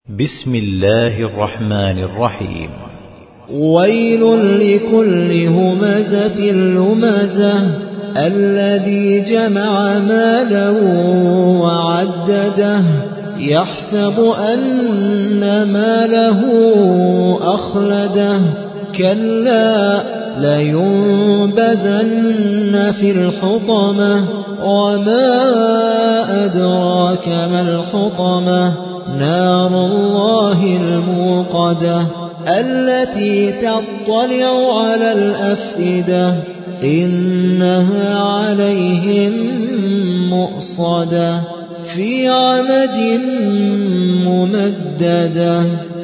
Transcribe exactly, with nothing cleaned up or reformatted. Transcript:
بسم الله الرحمن الرحيم. ويل لكل همزة لمزة الذي جمع مالا وعدده يحسب أن ماله أخلده كلا لينبذن في الحطمة وما أدراك ما الحطمة نار الله الموقدة التي تطلع على الأفئدة إنها عليهم مؤصدة في عمد ممددة.